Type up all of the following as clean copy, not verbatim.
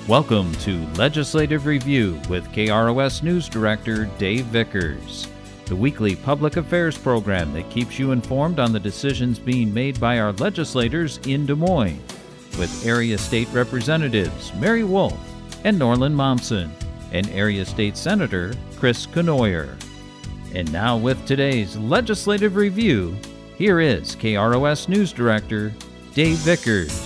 Welcome to Legislative Review with KROS News Director Dave Vickers, the weekly public affairs program that keeps you informed on the decisions being made by our legislators in Des Moines, with Area State Representatives Mary Wolf and Norland Momsen, and Area State Senator Chris Cournoyer. And now with today's Legislative Review, here is KROS News Director Dave Vickers.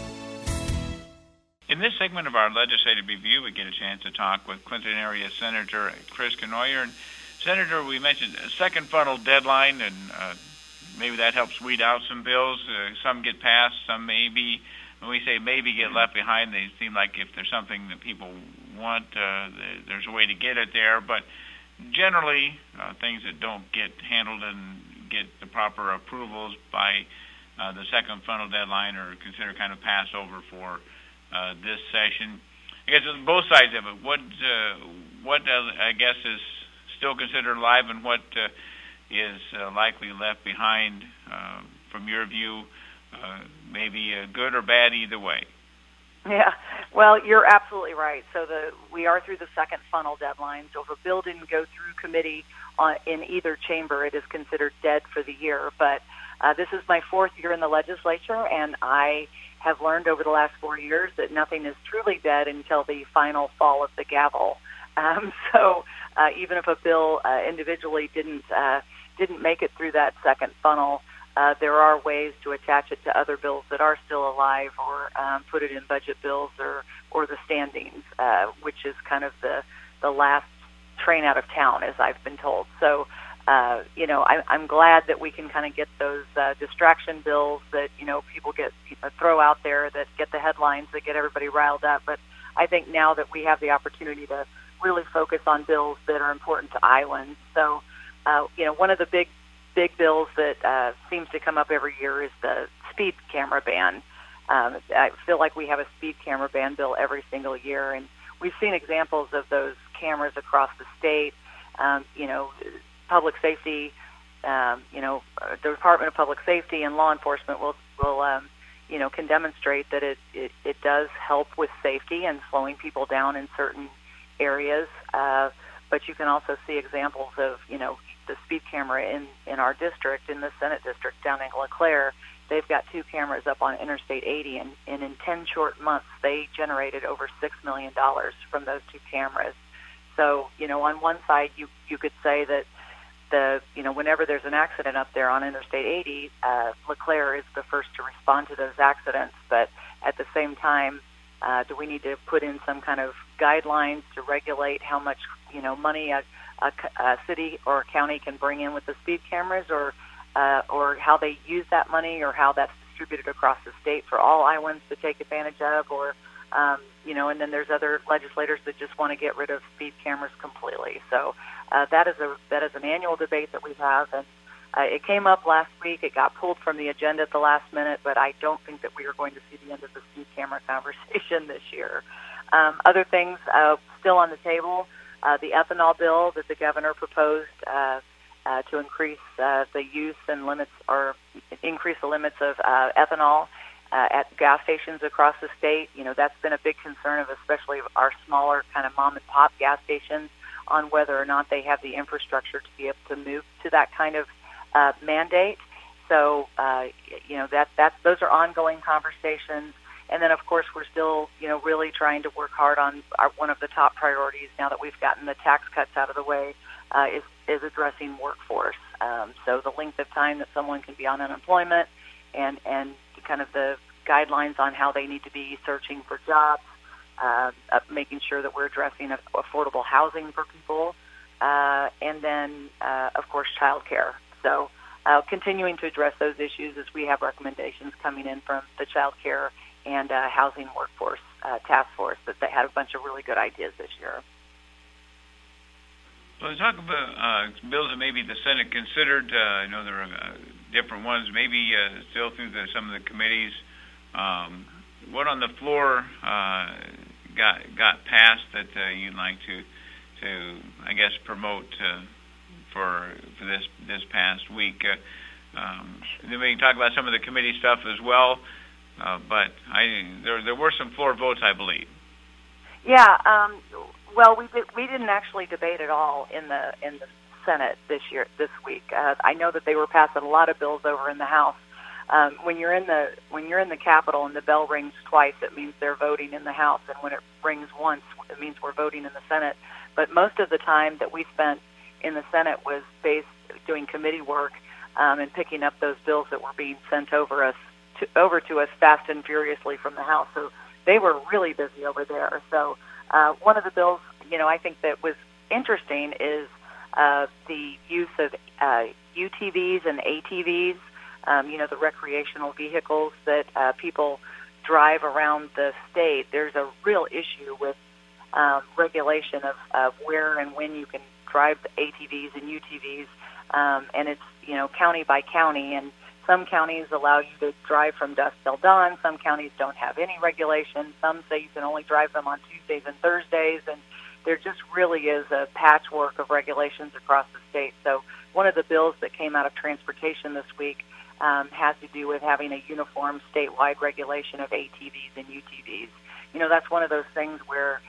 In this segment of our legislative review, we get a chance to talk with Clinton area Senator Chris Cournoyer. And Senator, we mentioned a second funnel deadline, and maybe that helps weed out some bills. Some get passed, some maybe. When we say maybe get left behind, they seem like if there's something that people want, there's a way to get it there. But generally, things that don't get handled and get the proper approvals by the second funnel deadline are considered kind of passed over for this session. I guess both sides of it. What I guess is still considered live, and what is likely left behind from your view, maybe good or bad either way. Yeah, well, you're absolutely right. So we are through the second funnel deadline. So if a bill didn't go through committee in either chamber, it is considered dead for the year. But this is my fourth year in the legislature, and I have learned over the last 4 years that nothing is truly dead until the final fall of the gavel. So even if a bill individually didn't make it through that second funnel, there are ways to attach it to other bills that are still alive, or put it in budget bills or the standings, which is kind of the last train out of town, as I've been told. So I'm glad that we can kind of get those distraction bills that, people throw out there that get the headlines, that get everybody riled up. But I think now that we have the opportunity to really focus on bills that are important to Iowans. So, one of the big bills that seems to come up every year is the speed camera ban. I feel like we have a speed camera ban bill every single year, and we've seen examples of those cameras across the state. Public safety, the Department of Public Safety and law enforcement can demonstrate that it does help with safety and slowing people down in certain areas. But you can also see examples of, the speed camera in our district, in the Senate district down in LeClaire. They've got 2 cameras up on Interstate 80, and in 10 short months, they generated over $6 million from those 2 cameras. So, on one side, you could say that whenever there's an accident up there on Interstate 80, LeClaire is the first to respond to those accidents. But at the same time, do we need to put in some kind of guidelines to regulate how much, money a city or a county can bring in with the speed cameras, or how they use that money, or how that's distributed across the state for all Iowans to take advantage of, or and then there's other legislators that just want to get rid of speed cameras completely. So that is an annual debate that we have, and it came up last week. It got pulled from the agenda at the last minute, but I don't think that we are going to see the end of the speed camera conversation this year. Other things still on the table, the ethanol bill that the governor proposed to increase the use and limits, or increase the limits of ethanol at gas stations across the state. That's been a big concern of especially our smaller kind of mom and pop gas stations, on whether or not they have the infrastructure to be able to move to that kind of mandate. So, those are ongoing conversations. And then, of course, we're still, really trying to work hard on one of the top priorities now that we've gotten the tax cuts out of the way, is addressing workforce. So the length of time that someone can be on unemployment, and kind of the guidelines on how they need to be searching for jobs, making sure that we're addressing affordable housing for people, and then, of course, child care. So continuing to address those issues as we have recommendations coming in from the child care and housing workforce task force that had a bunch of really good ideas this year. Well, talk about bills that maybe the Senate considered. I know there are different ones, maybe still through some of the committees. What on the floor got passed that you'd like to I guess promote for this past week? Then we can talk about some of the committee stuff as well. But there were some floor votes, I believe. Yeah. Well, we didn't actually debate at all in the Senate this week. I know that they were passing a lot of bills over in the House. When you're in the Capitol and the bell rings twice, it means they're voting in the House, and when it rings once, it means we're voting in the Senate. But most of the time that we spent in the Senate was based doing committee work and picking up those bills that were being sent over to us fast and furiously from the House. So they were really busy over there. So one of the bills, I think that was interesting is the use of UTVs and ATVs. The recreational vehicles that people drive around the state. There's a real issue with regulation of where and when you can drive the ATVs and UTVs, and it's, county by county, and some counties allow you to drive from dusk till dawn. Some counties don't have any regulations. Some say you can only drive them on Tuesdays and Thursdays, and there just really is a patchwork of regulations across the state. So one of the bills that came out of transportation this week has to do with having a uniform statewide regulation of ATVs and UTVs. That's one of those things where,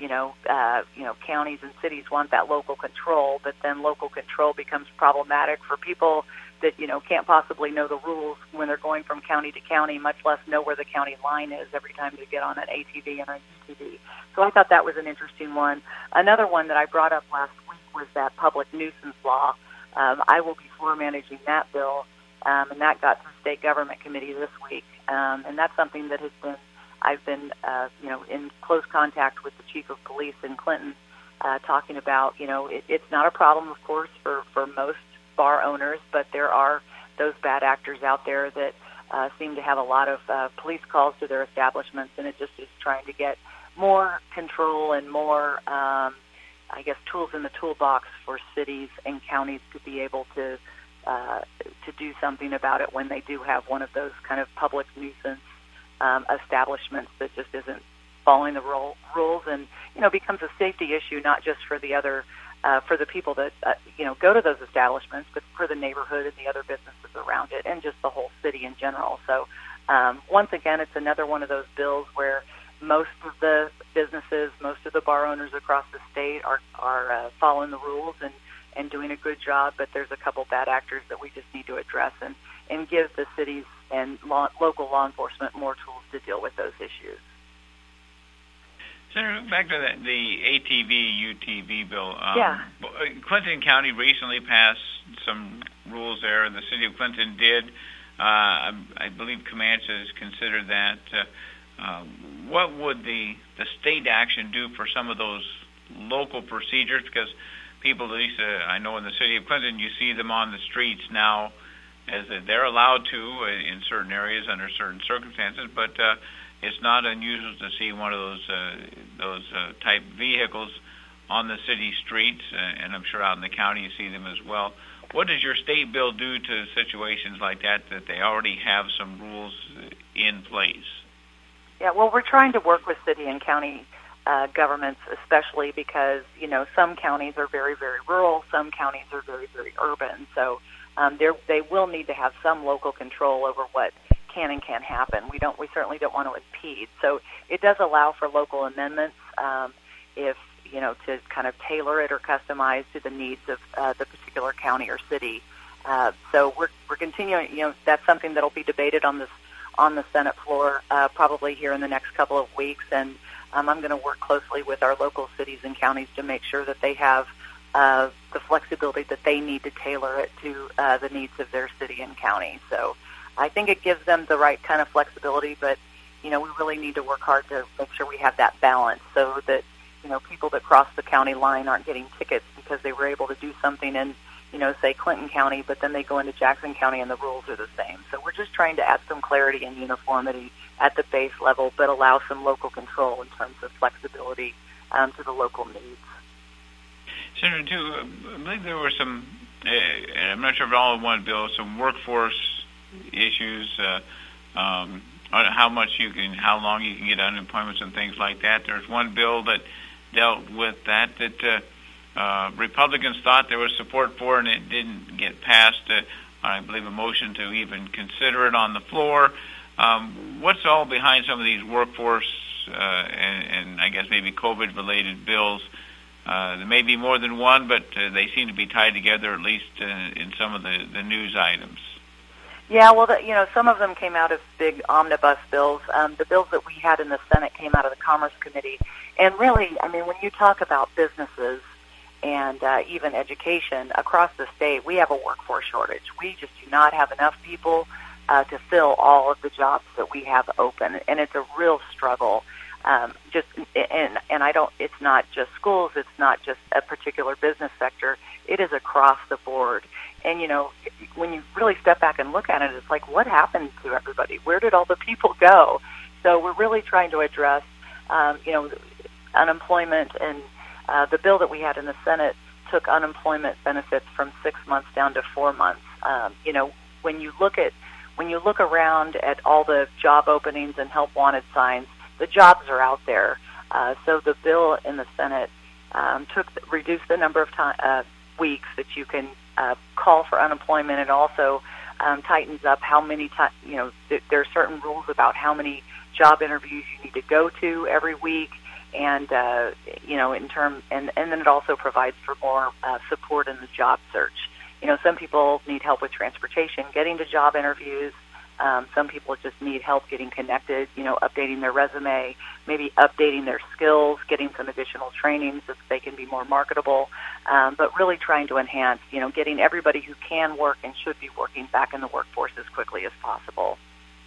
counties and cities want that local control, but then local control becomes problematic for people that, can't possibly know the rules when they're going from county to county, much less know where the county line is every time they get on an ATV and an UTV. So I thought that was an interesting one. Another one that I brought up last week was that public nuisance law. I will be floor managing that bill, and that got to state government committee this week. And that's something that I've been in close contact with the chief of police in Clinton, talking about. It's not a problem, of course, for most bar owners, but there are those bad actors out there that seem to have a lot of police calls to their establishments, and it just is trying to get more control and more, tools in the toolbox for cities and counties to be able to do something about it when they do have one of those kind of public nuisance establishments that just isn't following the rules, and becomes a safety issue not just for the other for the people that go to those establishments, but for the neighborhood and the other businesses around it, and just the whole city in general. So once again, it's another one of those bills where most of the businesses, most of the bar owners across the state are following the rules and doing a good job, but there's a couple bad actors that we just need to address and give the cities and local law enforcement more tools to deal with those issues. Senator, back to the ATV-UTV bill. Yeah. Clinton County recently passed some rules there, and the city of Clinton did. I believe Comanche has considered that. What would the state action do for some of those local procedures? Because people, at least I know in the city of Clinton, you see them on the streets now, as they're allowed to in certain areas under certain circumstances, but it's not unusual to see one of those type vehicles on the city streets, and I'm sure out in the county you see them as well. What does your state bill do to situations like that they already have some rules in place? Yeah, well, we're trying to work with city and county governments, especially because, some counties are very, very rural, some counties are very, very urban. So they will need to have some local control over what can and can't happen. We certainly don't want to impede. So it does allow for local amendments if, to kind of tailor it or customize to the needs of the particular county or city. So we're continuing, that's something that'll be debated on the Senate floor probably here in the next couple of weeks, and I'm going to work closely with our local cities and counties to make sure that they have the flexibility that they need to tailor it to the needs of their city and county. So I think it gives them the right kind of flexibility, but, we really need to work hard to make sure we have that balance so that, people that cross the county line aren't getting tickets because they were able to do something in, say Clinton County, but then they go into Jackson County and the rules are the same. So we're just trying to add some clarity and uniformity at the base level, but allow some local control in terms of flexibility to the local needs. Senator, too, I believe there were some, and I'm not sure if all in one bill, some workforce issues, on how long you can get unemployment and things like that. There's one bill that dealt with that Republicans thought there was support for, and it didn't get passed. I believe a motion to even consider it on the floor. What's all behind some of these workforce and I guess maybe COVID-related bills. There may be more than one, but they seem to be tied together, at least in some of the news items. Yeah, well, some of them came out of big omnibus bills. The bills that we had in the Senate came out of the Commerce Committee. And really, I mean, when you talk about businesses and even education across the state, we have a workforce shortage. We just do not have enough people to fill all of the jobs that we have open, and it's a real struggle. It's not just schools, it's not just a particular business sector, it is across the board. And, when you really step back and look at it, it's like, what happened to everybody? Where did all the people go? So we're really trying to address, unemployment, and the bill that we had in the Senate took unemployment benefits from 6 months down to 4 months. When you look around at all the job openings and help wanted signs, the jobs are out there. So the bill in the Senate reduced the number of weeks that you can call for unemployment, and also tightens up how many there are certain rules about how many job interviews you need to go to every week, and and then it also provides for more support in the job search. Some people need help with transportation, getting to job interviews. Some people just need help getting connected, updating their resume, maybe updating their skills, getting some additional training so that they can be more marketable, but really trying to enhance, getting everybody who can work and should be working back in the workforce as quickly as possible.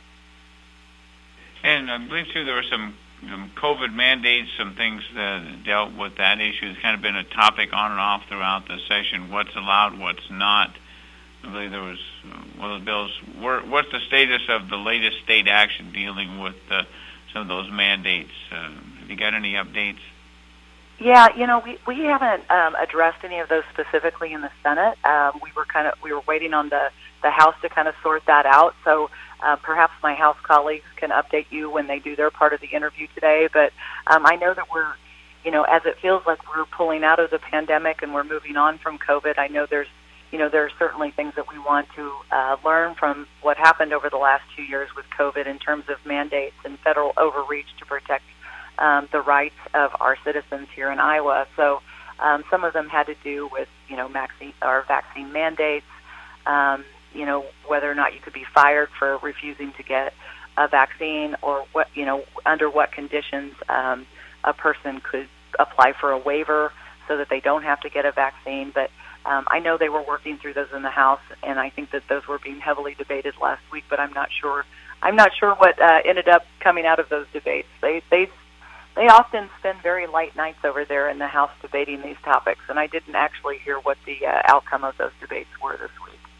And I believe, too, there were some COVID mandates, some things that dealt with that issue. It's kind of been a topic on and off throughout the session, what's allowed, what's not. I believe there was one of the bills. What's the status of the latest state action dealing with some of those mandates? Have you got any updates? Yeah, we haven't addressed any of those specifically in the Senate. We were waiting on the House to kind of sort that out. So perhaps my House colleagues can update you when they do their part of the interview today. But I know that we're, as it feels like we're pulling out of the pandemic and we're moving on from COVID, I know there are certainly things that we want to learn from what happened over the last 2 years with COVID in terms of mandates and federal overreach to protect the rights of our citizens here in Iowa. So some of them had to do with, vaccine mandates, whether or not you could be fired for refusing to get a vaccine, or under what conditions a person could apply for a waiver so that they don't have to get a vaccine. But I know they were working through those in the House, and I think that those were being heavily debated last week. But I'm not sure what ended up coming out of those debates. They often spend very late nights over there in the House debating these topics, and I didn't actually hear what the outcome of those debates were this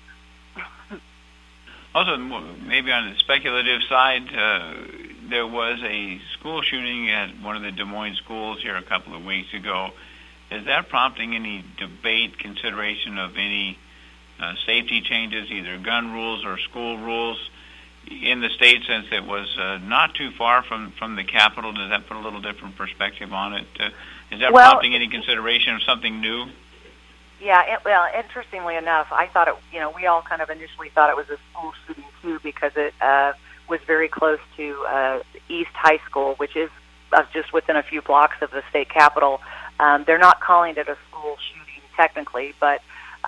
week. Also, maybe on the speculative side, there was a school shooting at one of the Des Moines schools here a couple of weeks ago. Is that prompting any debate, consideration of any safety changes, either gun rules or school rules in the state, since it was not too far from the Capitol? Does that put a little different perspective on it? Is that prompting any consideration of something new? Yeah, interestingly enough, I thought we all kind of initially thought it was a school shooting too, because it was very close to East High School, which is just within a few blocks of the state capitol. They're not calling it a school shooting technically, but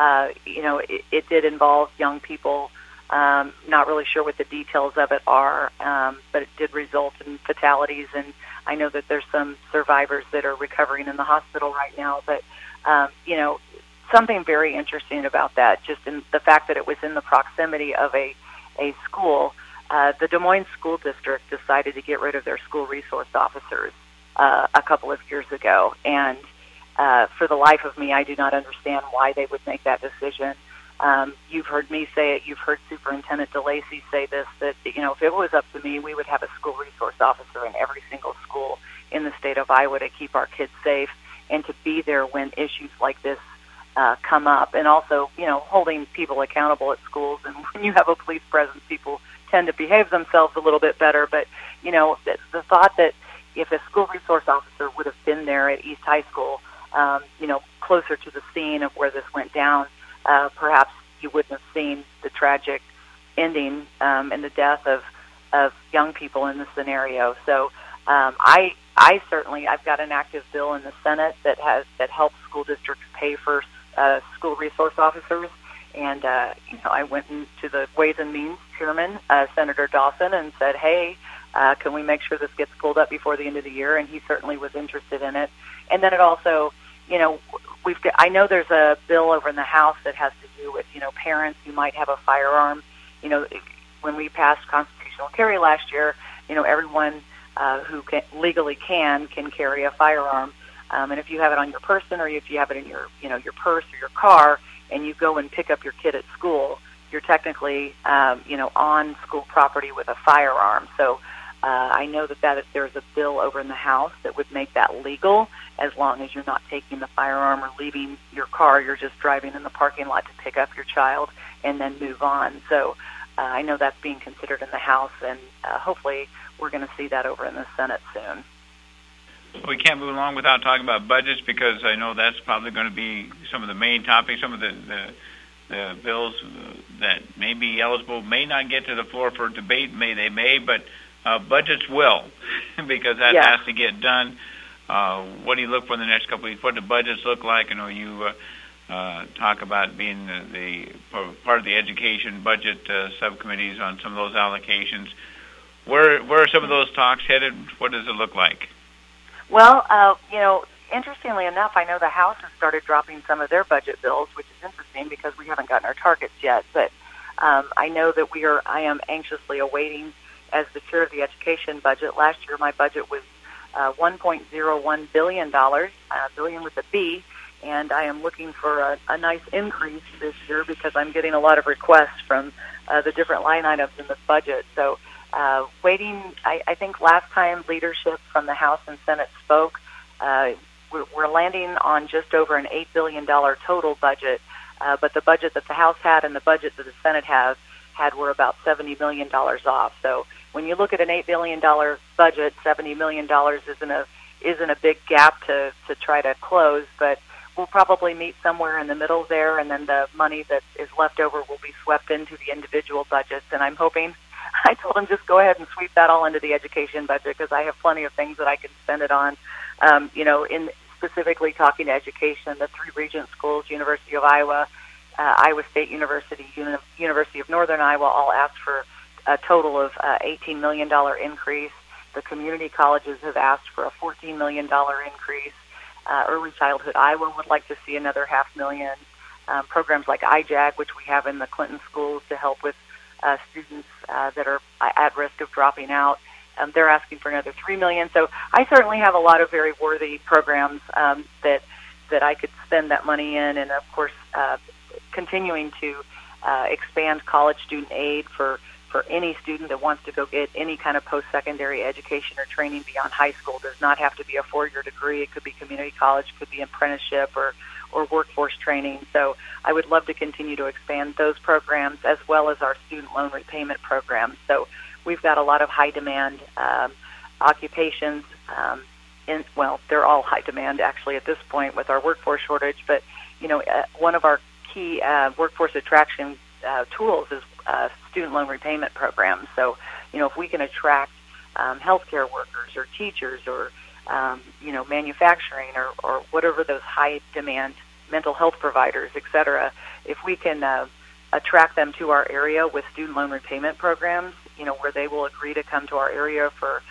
it did involve young people. Not really sure what the details of it are, but it did result in fatalities, and I know that there's some survivors that are recovering in the hospital right now. But something very interesting about that, just in the fact that it was in the proximity of a school. The Des Moines School District decided to get rid of their school resource officers a couple of years ago, and for the life of me, I do not understand why they would make that decision. You've heard me say it. You've heard Superintendent DeLacy say this, that, if it was up to me, we would have a school resource officer in every single school in the state of Iowa to keep our kids safe and to be there when issues like this come up. And also, holding people accountable at schools. And when you have a police presence, people tend to behave themselves a little bit better. But, the thought that if a school resource officer would have been there at East High School, closer to the scene of where this went down, perhaps you wouldn't have seen the tragic ending and the death of young people in the scenario. So I certainly, I've got an active bill in the Senate that helps school districts pay for school resource officers. And, I went to the Ways and Means Chairman, Senator Dawson, and said, hey, can we make sure this gets pulled up before the end of the year? And he certainly was interested in it. And then it also, I know there's a bill over in the House that has to do with, parents who might have a firearm. When we passed constitutional carry last year, everyone who legally can carry a firearm. And if you have it on your person, or if you have it in your, your purse or your car, and you go and pick up your kid at school, you're technically, on school property with a firearm. So I know that there's a bill over in the House that would make that legal, as long as you're not taking the firearm or leaving your car. You're just driving in the parking lot to pick up your child and then move on. So I know that's being considered in the House, and hopefully we're going to see that over in the Senate soon. We can't move along without talking about budgets, because I know that's probably going to be some of the main topics. Some of the bills that may be eligible may not get to the floor for debate. But budgets will, because that has to get done. What do you look for in the next couple of weeks? What do budgets look like? I know you talk about being the part of the education budget subcommittees on some of those allocations. Where are some of those talks headed? What does it look like? Well, interestingly enough, I know the House has started dropping some of their budget bills, which is interesting because we haven't gotten our targets yet. But I know that I am anxiously awaiting, as the chair of the education budget. Last year, my budget was $1.01 billion, billion with a B, and I am looking for a nice increase this year because I'm getting a lot of requests from the different line items in this budget. So waiting, I think last time leadership from the House and Senate spoke, we're landing on just over an $8 billion total budget, but the budget that the House had and the budget that the Senate had were about $70 million off. So when you look at an $8 billion budget, $70 million isn't a big gap to try to close, but we'll probably meet somewhere in the middle there, and then the money that is left over will be swept into the individual budgets. And I'm hoping, I told them just go ahead and sweep that all into the education budget, because I have plenty of things that I can spend it on. In specifically talking to education, the 3 Regent schools, University of Iowa, Iowa State University, University of Northern Iowa, all asked for a total of $18 million increase. The community colleges have asked for a $14 million increase. Early Childhood Iowa would like to see another $500,000. Programs like IJAG, which we have in the Clinton schools to help with students that are at risk of dropping out, they're asking for another $3 million. So I certainly have a lot of very worthy programs that I could spend that money in, and of course continuing to expand college student aid for any student that wants to go get any kind of post-secondary education or training beyond high school. It does not have to be a 4-year degree. It could be community college, could be apprenticeship or workforce training. So I would love to continue to expand those programs, as well as our student loan repayment programs. So we've got a lot of high-demand occupations. They're all high demand actually at this point with our workforce shortage. But one of our key workforce attraction tools is student loan repayment programs. So, if we can attract healthcare workers or teachers or, manufacturing or whatever those high-demand mental health providers, et cetera, if we can attract them to our area with student loan repayment programs, where they will agree to come to our area for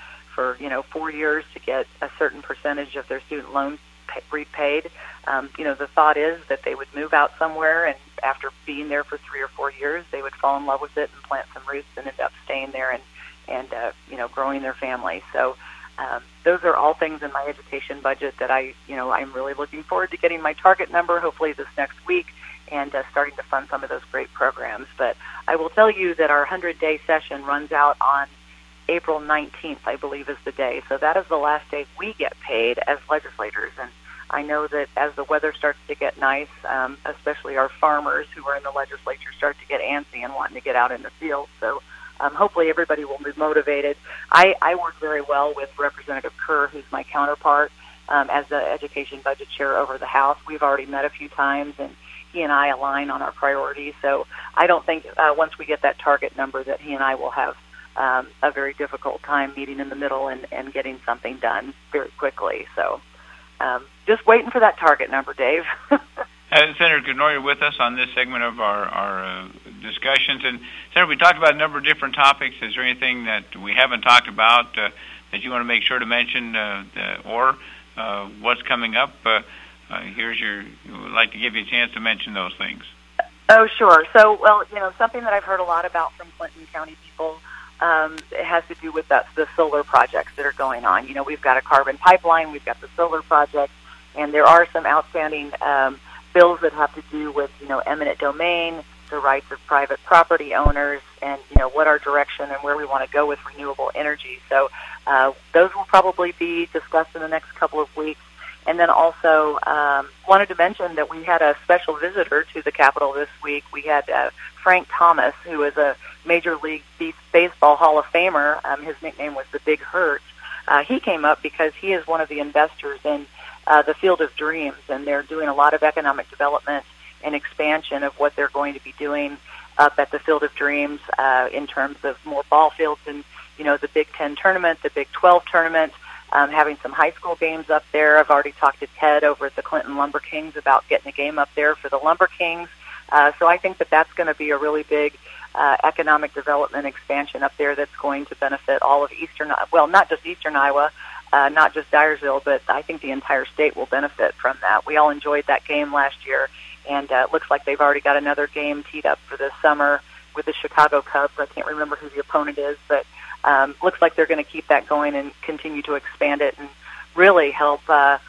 4 years to get a certain percentage of their student loan repaid. The thought is that they would move out somewhere, and after being there for 3 or 4 years, they would fall in love with it and plant some roots and end up staying there and growing their family. So those are all things in my education budget that I'm really looking forward to getting my target number, hopefully this next week, and starting to fund some of those great programs. But I will tell you that our 100-day session runs out on April 19th, I believe is the day. So that is the last day we get paid as legislators. And I know that as the weather starts to get nice, especially our farmers who are in the legislature start to get antsy and wanting to get out in the field. So hopefully everybody will be motivated. I work very well with Representative Kerr, who's my counterpart, as the education budget chair over the House. We've already met a few times, and he and I align on our priorities. So I don't think once we get that target number that he and I will have a very difficult time meeting in the middle and getting something done very quickly. So just waiting for that target number, Dave. Senator Kenoyer with us on this segment of our discussions. And Senator, we talked about a number of different topics. Is there anything that we haven't talked about that you want to make sure to mention, or what's coming up? We'd like to give you a chance to mention those things. Oh, sure. So, well, something that I've heard a lot about from Clinton County people, it has to do with the solar projects that are going on. We've got a carbon pipeline, we've got the solar project, and there are some outstanding bills that have to do with, eminent domain, the rights of private property owners, and, what our direction and where we want to go with renewable energy. So those will probably be discussed in the next couple of weeks. And then also wanted to mention that we had a special visitor to the Capitol this week. We had Frank Thomas, who is a Major League Baseball Hall of Famer. His nickname was the Big Hurt. He came up because he is one of the investors in the Field of Dreams, and they're doing a lot of economic development and expansion of what they're going to be doing up at the Field of Dreams in terms of more ball fields and, the Big Ten tournament, the Big 12 tournament, having some high school games up there. I've already talked to Ted over at the Clinton Lumber Kings about getting a game up there for the Lumber Kings. So I think that that's going to be a really big economic development expansion up there that's going to benefit all of not just Eastern Iowa, not just Dyersville, but I think the entire state will benefit from that. We all enjoyed that game last year, and it looks like they've already got another game teed up for this summer with the Chicago Cubs. I can't remember who the opponent is, but looks like they're going to keep that going and continue to expand it and really help,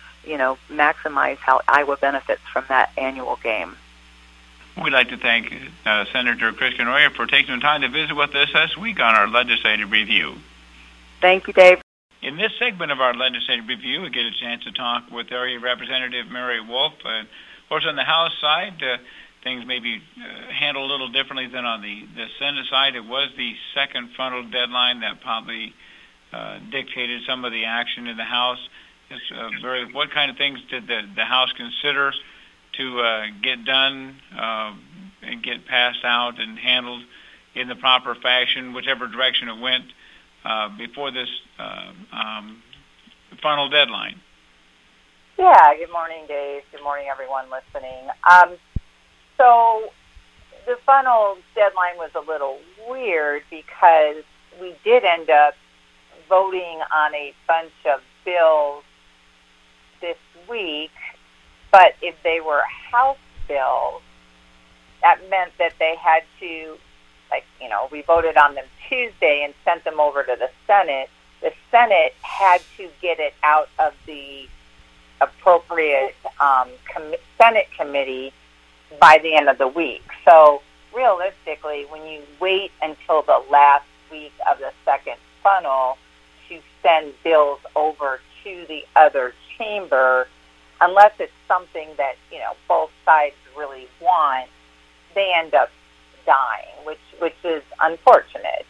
maximize how Iowa benefits from that annual game. We'd like to thank Senator Chris Kenoyer for taking the time to visit with us this week on our Legislative Review. Thank you, Dave. In this segment of our Legislative Review, we get a chance to talk with Area Representative Mary Wolf. Of course, on the House side, things may be handled a little differently than on the Senate side. It was the second frontal deadline that probably dictated some of the action in the House. What kind of things did the House consider to get done and get passed out and handled in the proper fashion, whichever direction it went, before this final deadline? Yeah, good morning, Dave. Good morning, everyone listening. So the final deadline was a little weird because we did end up voting on a bunch of bills this week, but if they were House bills, that meant that they had to, we voted on them Tuesday and sent them over to the Senate. The Senate had to get it out of the appropriate Senate committee by the end of the week. So realistically, when you wait until the last week of the second funnel to send bills over to the other chamber, unless it's something that, both sides really want, they end up dying, which is unfortunate.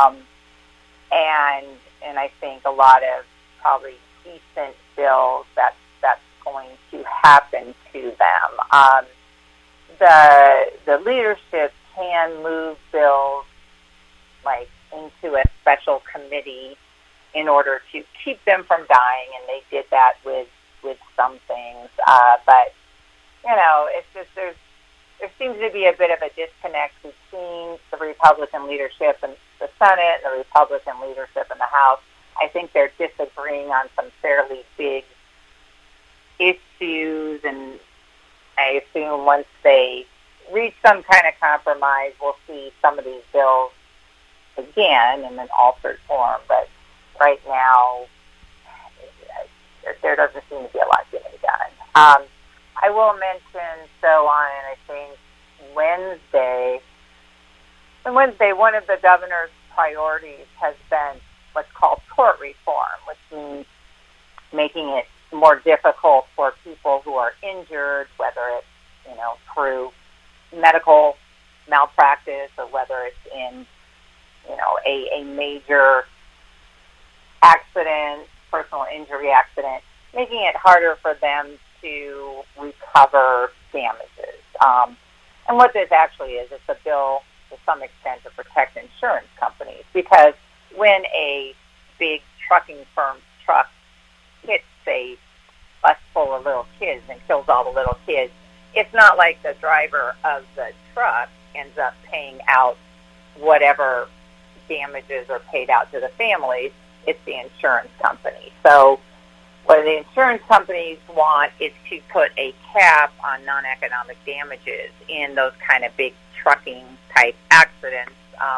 And I think a lot of probably decent bills that's going to happen to them. The leadership can move bills into a special committee in order to keep them from dying, and they did that with some things. But it's just there seems to be a bit of a disconnect between the Republican leadership in the Senate and the Republican leadership in the House. I think they're disagreeing on some fairly big issues, and I assume once they reach some kind of compromise, we'll see some of these bills again in an altered form. But right now, there doesn't seem to be a lot getting done. I will mention, I think Wednesday, one of the governor's priorities has been what's called tort reform, which means making it more difficult for people who are injured, whether it's, through medical malpractice or whether it's in, a major accident, personal injury accident, making it harder for them to recover damages. And what this actually is, it's a bill to some extent to protect insurance companies, because when a big trucking firm's truck hits a bus full of little kids and kills all the little kids, it's not like the driver of the truck ends up paying out whatever damages are paid out to the families. It's the insurance company. So what the insurance companies want is to put a cap on non-economic damages in those kind of big trucking-type accidents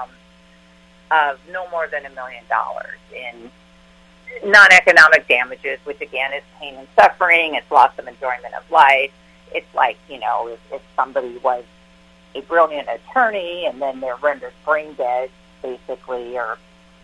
of no more than $1 million in non-economic damages, which, again, is pain and suffering. It's loss of enjoyment of life. It's like, if somebody was a brilliant attorney and then they're rendered brain dead, basically, or,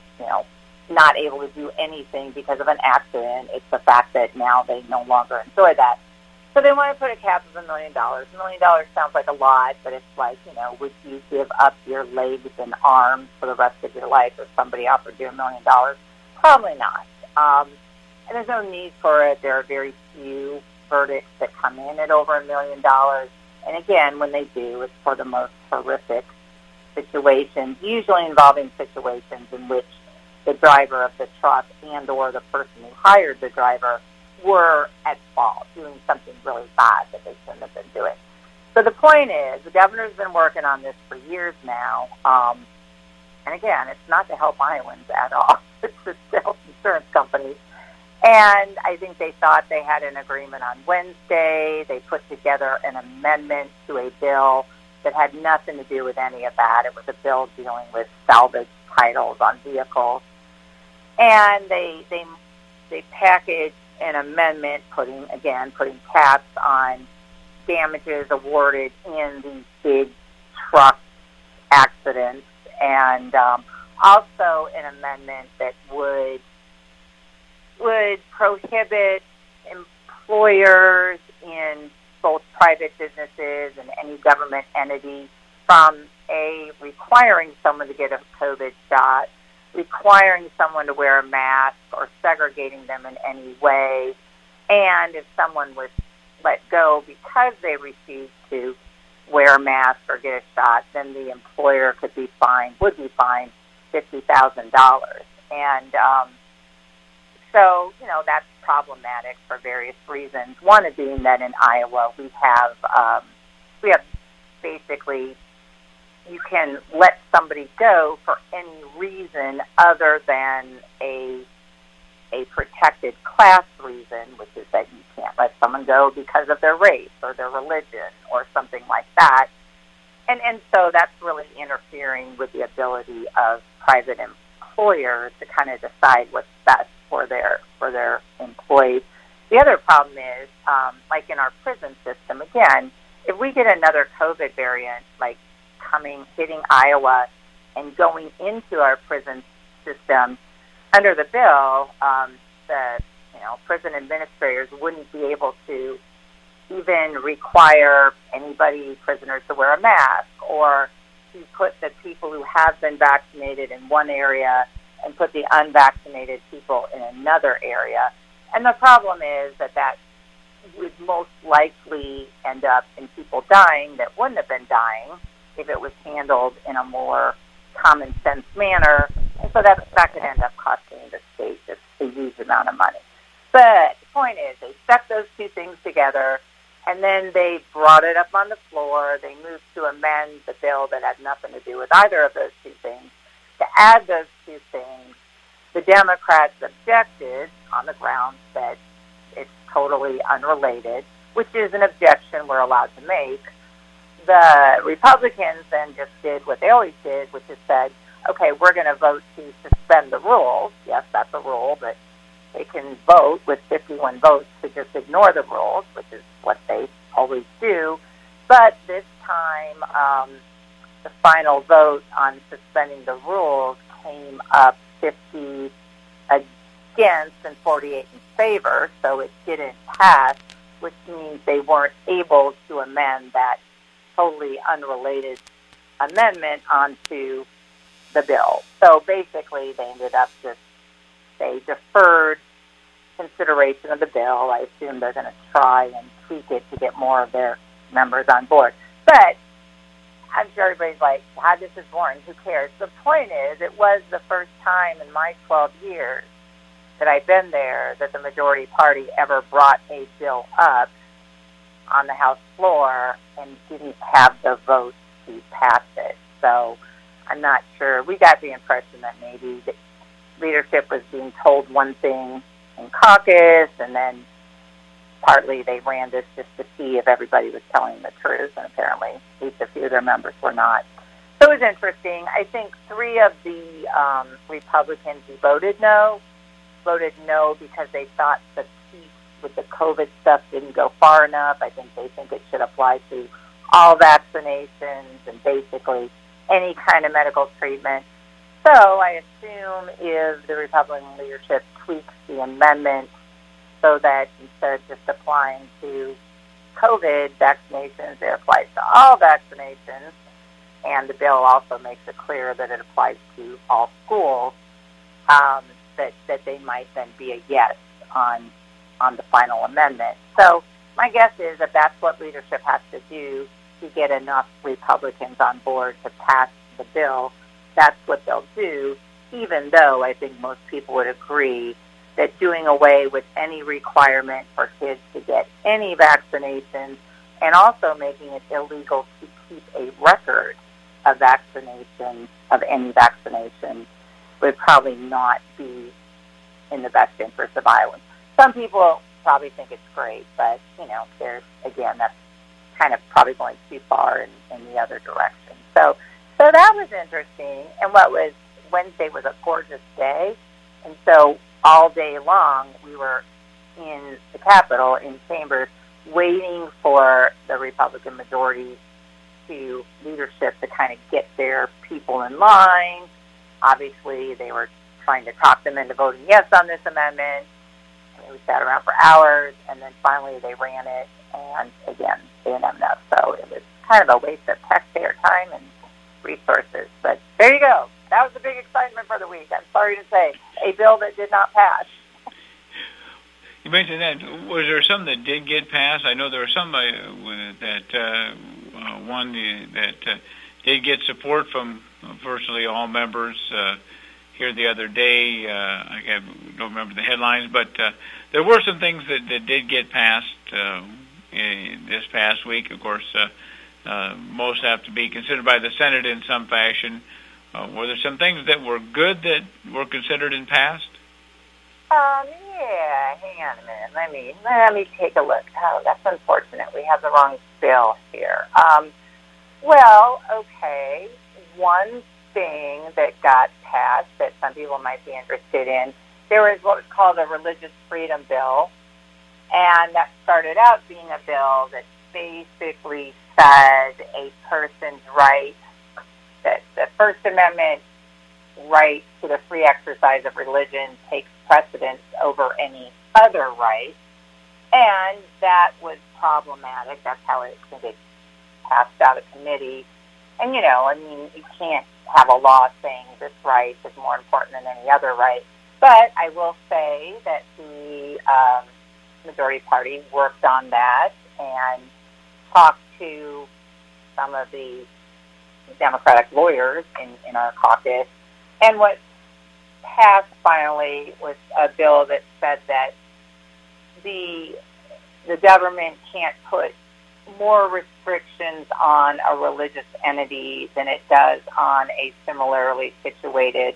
not able to do anything because of an accident. It's the fact that now they no longer enjoy that. So they want to put a cap of $1 million. $1 million sounds like a lot, but it's like, would you give up your legs and arms for the rest of your life if somebody offered you $1 million? Probably not. And there's no need for it. There are very few verdicts that come in at over $1 million. And again, when they do, it's for the most horrific situations, usually involving situations in which the driver of the truck and or the person who hired the driver were at fault, doing something really bad that they shouldn't have been doing. So the point is, the governor's been working on this for years now. And again, it's not to help Iowans at all. It's just to help insurance companies. And I think they thought they had an agreement on Wednesday. They put together an amendment to a bill that had nothing to do with any of that. It was a bill dealing with salvage titles on vehicles. And they packaged an amendment putting caps on damages awarded in these big truck accidents, and also an amendment that would prohibit employers in both private businesses and any government entity from requiring someone to get a COVID shot, requiring someone to wear a mask, or segregating them in any way. And if someone was let go because they refused to wear a mask or get a shot, then the employer would be fined $50,000. And so, that's problematic for various reasons. One of being that in Iowa we have basically, you can let somebody go for any reason other than a protected class reason, which is that you can't let someone go because of their race or their religion or something like that. And so that's really interfering with the ability of private employers to kind of decide what's best for their employees. The other problem is, like in our prison system, again, if we get another COVID variant, like hitting Iowa and going into our prison system, under the bill, the prison administrators wouldn't be able to even require prisoners to wear a mask, or to put the people who have been vaccinated in one area and put the unvaccinated people in another area. And the problem is that would most likely end up in people dying that wouldn't have been dying if it was handled in a more common sense manner. And so that could end up costing the state just a huge amount of money. But the point is, they stuck those two things together, and then they brought it up on the floor. They moved to amend the bill that had nothing to do with either of those two things. To add those two things, the Democrats objected on the grounds that it's totally unrelated, which is an objection we're allowed to make. The Republicans then just did what they always did, which is said, okay, we're going to vote to suspend the rules. Yes, that's a rule, but they can vote with 51 votes to just ignore the rules, which is what they always do. But this time, the final vote on suspending the rules came up 50 against and 48 in favor, so it didn't pass, which means they weren't able to amend that totally unrelated amendment onto the bill. So basically, they ended up they deferred consideration of the bill. I assume they're going to try and tweak it to get more of their members on board. But I'm sure everybody's like, "God, this is boring. Who cares?" The point is, it was the first time in my 12 years that I've been there that the majority party ever brought a bill up on the House floor and didn't have the votes to pass it. So I'm not sure. We got the impression that maybe the leadership was being told one thing in caucus, and then partly they ran this just to see if everybody was telling the truth, and apparently at least a few of their members were not. So it was interesting. I think 3 of the Republicans who voted no because they thought the piece with the COVID stuff didn't go far enough. I think they think it should apply to all vaccinations and basically any kind of medical treatment. So I assume if the Republican leadership tweaks the amendment so that instead of just applying to COVID vaccinations, it applies to all vaccinations, and the bill also makes it clear that it applies to all schools, that they might then be a yes on the final amendment. So my guess is that that's what leadership has to do to get enough Republicans on board to pass the bill. That's what they'll do, even though I think most people would agree that doing away with any requirement for kids to get any vaccinations and also making it illegal to keep a record of vaccination, of any vaccination, would probably not be in the best interest of Iowans. Some people probably think it's great, but, there's, again, that's kind of probably going too far in the other direction. So that was interesting. And Wednesday was a gorgeous day. And so all day long we were in the Capitol, in chambers, waiting for the Republican majority leadership to kind of get their people in line. Obviously, they were trying to talk them into voting yes on this amendment. And we sat around for hours, and then finally they ran it, and again, they didn't have enough. So it was kind of a waste of taxpayer time and resources. But there you go. That was the big excitement for the week. I'm sorry to say, a bill that did not pass. You mentioned that. Was there some that did get passed? I know there were some that did get support from virtually all members. Here the other day, I don't remember the headlines, but there were some things that did get passed this past week. Of course, most have to be considered by the Senate in some fashion. Were there some things that were good that were considered and passed? Yeah. Hang on a minute. Let me take a look. Oh, that's unfortunate. We have the wrong bill here. Well, okay. One thing that got passed that some people might be interested in, there was what was called a religious freedom bill, and that started out being a bill that basically said a person's right, that the First Amendment right to the free exercise of religion takes precedence over any other right, and that was problematic. That's how it get passed out of committee. And, you can't have a law saying this right is more important than any other right. But I will say that the majority party worked on that and talked to some of the Democratic lawyers in our caucus. And what passed finally was a bill that said that the government can't put more restrictions on a religious entity than it does on a similarly situated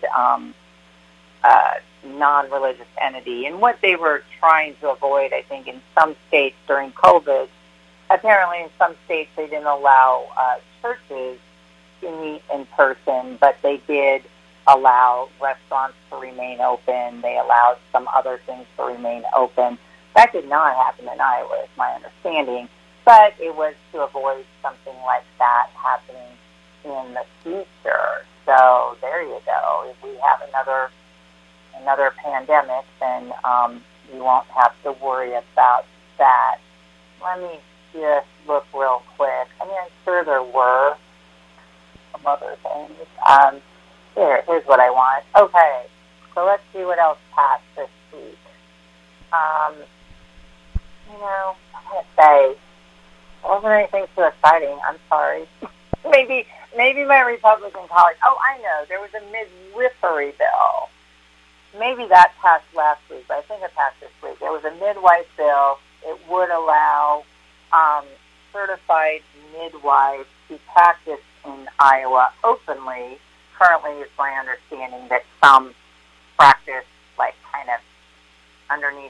non-religious entity. And what they were trying to avoid, I think, in some states during COVID, apparently in some states they didn't allow churches to meet in person, but they did allow restaurants to remain open. They allowed some other things to remain open. That did not happen in Iowa, is my understanding. But it was to avoid something like that happening in the future. So there you go. If we have another pandemic, then we won't have to worry about that. Let me just look real quick. I'm sure there were some other things. Here's what I want. Okay, so let's see what else passed this week. I'm going to say, it wasn't anything too exciting. I'm sorry. maybe my Republican colleagues. Oh, I know. There was a midwifery bill. Maybe that passed last week, but I think it passed this week. There was a midwife bill. It would allow certified midwives to practice in Iowa openly. Currently, it's my understanding that some practice like kind of underneath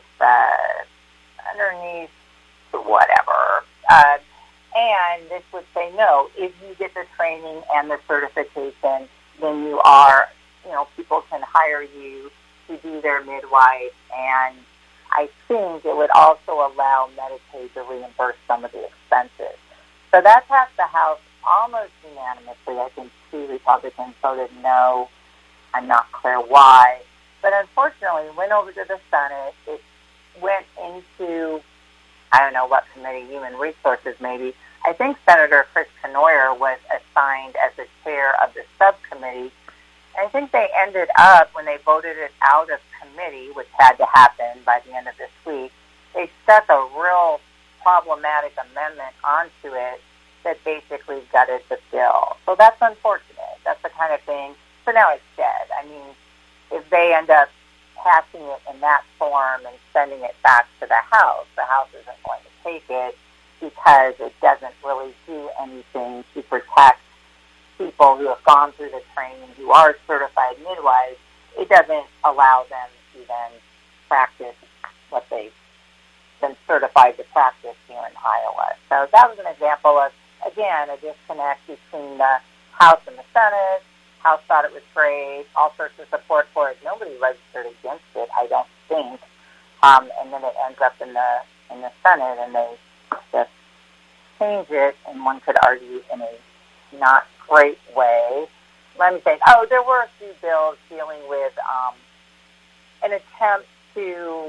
whatever. And this would say, no, if you get the training and the certification, then you are, people can hire you to be their midwife. And I think it would also allow Medicaid to reimburse some of the expenses. So that passed the House almost unanimously. I think 2 Republicans voted no. I'm not clear why. But unfortunately, it went over to the Senate. It went into, I don't know what committee, Human Resources maybe. I think Senator Chris Knoyer was assigned as the chair of the subcommittee. And I think they ended up, when they voted it out of committee, which had to happen by the end of this week, they stuck a real problematic amendment onto it that basically gutted the bill. So that's unfortunate. That's the kind of thing. So now it's dead. I mean, if they end up passing it in that form and sending it back to the House isn't going to take it because it doesn't really do anything to protect people who have gone through the training, who are certified midwives. It doesn't allow them to then practice what they've been certified to practice here in Iowa. So that was an example of, again, a disconnect between the House and the Senate. House thought it was great, all sorts of support for it. Nobody registered against it, I don't think. And then it ends up in the Senate, and they just change it, and one could argue in a not great way. Let me think. Oh, there were a few bills dealing with an attempt to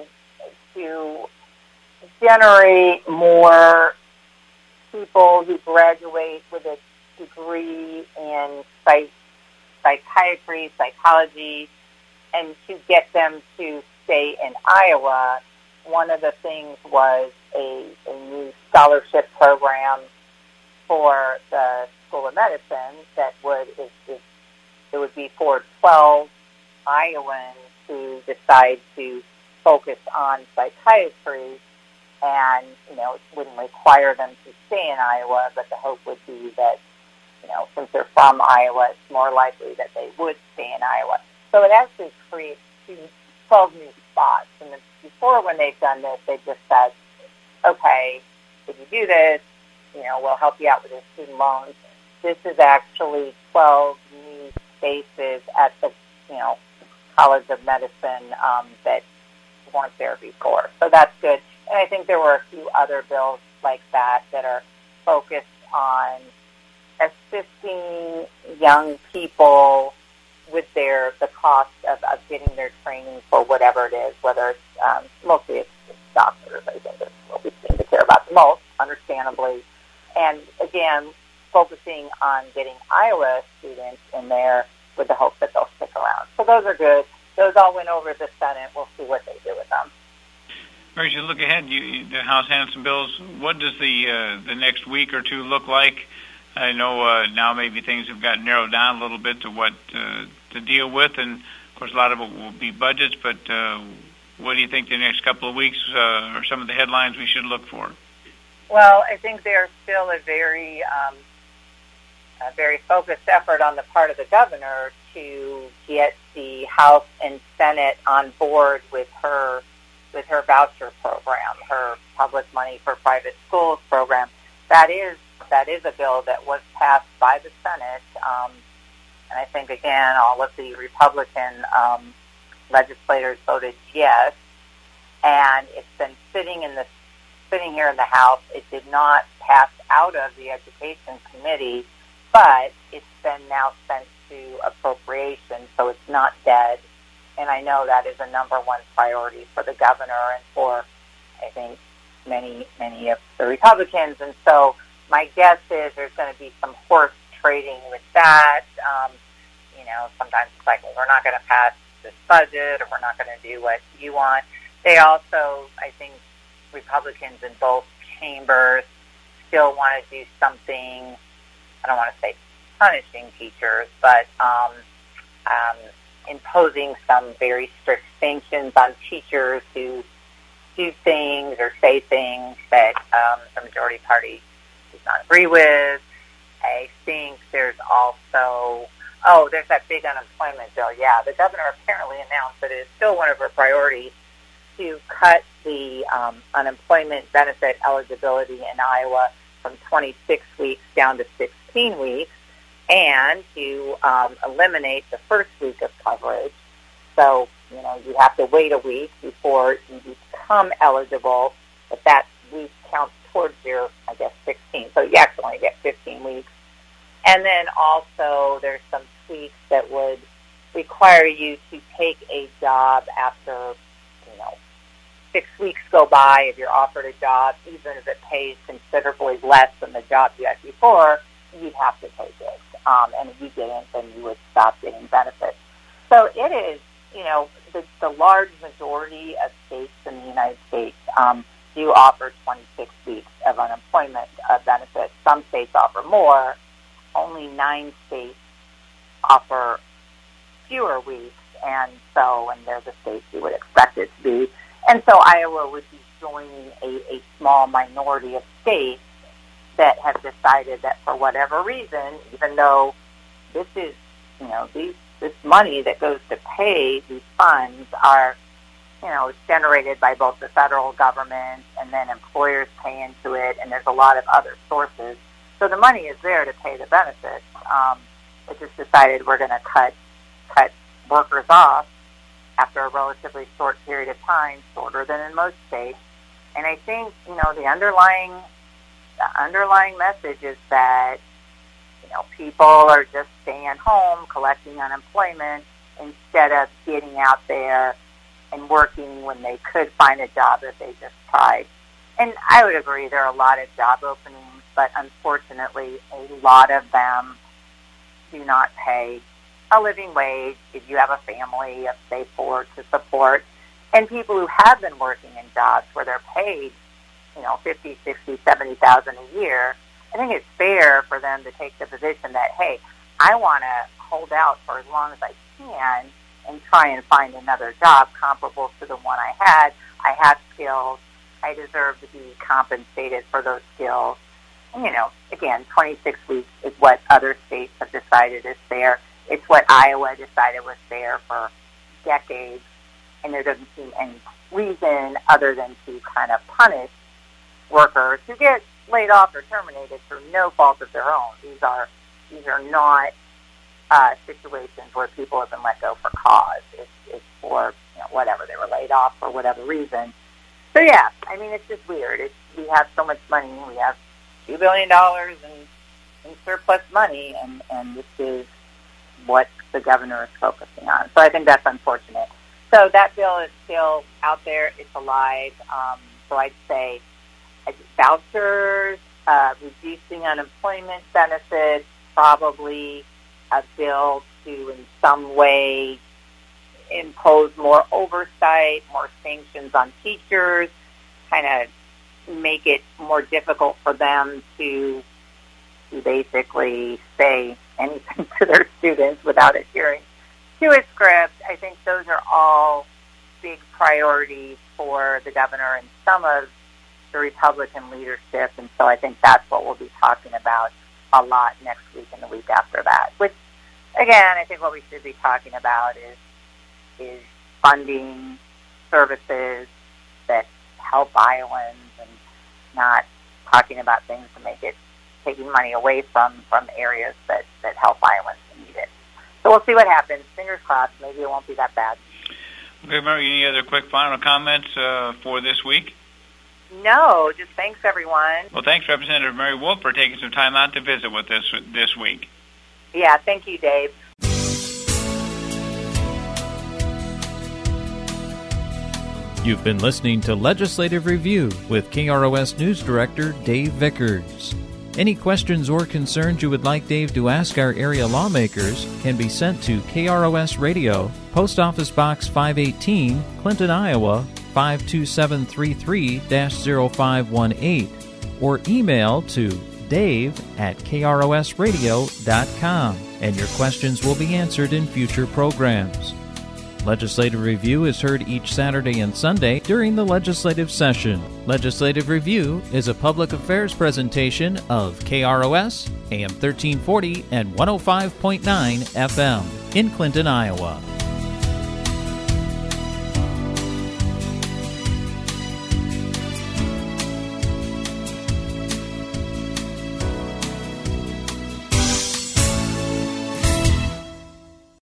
generate more people who graduate with a degree in psychiatry, psychology, and to get them to stay in Iowa. One of the things was a new scholarship program for the School of Medicine that would be for 12 Iowans who decide to focus on psychiatry, and it wouldn't require them to stay in Iowa, but the hope would be that since they're from Iowa, it's more likely that they would stay in Iowa. So it actually creates 12 new spots. And before, when they've done this, they just said, okay, if you do this, we'll help you out with your student loans. This is actually 12 new spaces at the, College of Medicine that weren't there before. So that's good. And I think there were a few other bills like that are focused on assisting young people with the cost of getting their training for whatever it is, whether it's mostly it's doctors, I think is what we seem to care about the most, understandably. And again, focusing on getting Iowa students in there with the hope that they'll stick around. So those are good. Those all went over to the Senate. We'll see what they do with them. As you look ahead, the House has some bills. What does the next week or two look like? I know now maybe things have gotten narrowed down a little bit to what to deal with, and of course a lot of it will be budgets. But what do you think the next couple of weeks are some of the headlines we should look for? Well, I think there's still a very focused effort on the part of the governor to get the House and Senate on board with her voucher program, her public money for private schools program. That is a bill that was passed by the Senate, and I think again all of the Republican legislators voted yes. And it's been sitting here in the House. It did not pass out of the Education Committee, but it's been now sent to appropriation, so it's not dead. And I know that is a number one priority for the governor and for, I think, many of the Republicans. And so my guess is there's going to be some horse trading with that. Sometimes it's like, well, we're not going to pass this budget, or we're not going to do what you want. They also, I think, Republicans in both chambers still want to do something I don't want to say punishing teachers, but imposing some very strict sanctions on teachers who do things or say things that the majority party does not agree with. I think there's also, there's that big unemployment bill. Yeah, the governor apparently announced that it is still one of her priorities to cut the unemployment benefit eligibility in Iowa from 26 weeks down to 16 weeks, and to eliminate the first week of coverage. So, you have to wait a week before you become eligible, but that week counts towards your, 16. So you actually only get 15 weeks. And then also there's some tweaks that would require you to take a job after, 6 weeks go by if you're offered a job, even if it pays considerably less than the job you had before, you'd have to take it. And if you didn't, then you would stop getting benefits. So it is, the large majority of states in the United States do offer 26 weeks of unemployment benefits. Some states offer more. Only 9 states offer fewer weeks, and they're the states you would expect it to be. And so Iowa would be joining a small minority of states that have decided that for whatever reason, even though this is, this money that goes to pay these funds are, it's generated by both the federal government and then employers pay into it, and there's a lot of other sources. So the money is there to pay the benefits. It just decided we're going to cut workers off after a relatively short period of time, shorter than in most states. And I think, the underlying message is that, people are just staying home, collecting unemployment, instead of getting out there and working when they could find a job if they just tried. And I would agree there are a lot of job openings, but unfortunately a lot of them do not pay a living wage if you have a family of, say, 4 to support. And people who have been working in jobs where they're paid, $50,000, $60,000, $70,000 a year, I think it's fair for them to take the position that, hey, I want to hold out for as long as I can and try and find another job comparable to the one I had. I have skills. I deserve to be compensated for those skills. And, again, 26 weeks is what other states have decided is fair. It's what Iowa decided was fair for decades, and there doesn't seem any reason other than to kind of punish workers who get laid off or terminated through no fault of their own. These are not situations where people have been let go for cause. It's for whatever, they were laid off for whatever reason. So yeah, it's just weird. We have so much money. We have $2 billion in surplus money, and this is what the governor is focusing on. So I think that's unfortunate. So that bill is still out there. It's alive. So I'd say vouchers, reducing unemployment benefits, probably a bill to in some way impose more oversight, more sanctions on teachers, kind of make it more difficult for them to basically say anything to their students without adhering to a script. I think those are all big priorities for the governor and some of the Republican leadership, and so I think that's what we'll be talking about a lot next week and the week after that, which, again, I think what we should be talking about is funding services that help Iowans and not talking about things to make it taking money away from areas that help Iowans need it. So we'll see what happens. Fingers crossed. Maybe it won't be that bad. Okay, Mary, any other quick final comments for this week? No, just thanks, everyone. Well, thanks, Representative Mary Wolf, for taking some time out to visit with us this week. Yeah, thank you, Dave. You've been listening to Legislative Review with KROS News Director Dave Vickers. Any questions or concerns you would like Dave to ask our area lawmakers can be sent to KROS Radio, Post Office Box 518, Clinton, Iowa, 52733-0518, or email to dave@krosradio.com, and your questions will be answered in future programs. Legislative Review is heard each Saturday and Sunday during the legislative session. Legislative Review is a public affairs presentation of KROS, AM 1340 and 105.9 FM in Clinton, Iowa.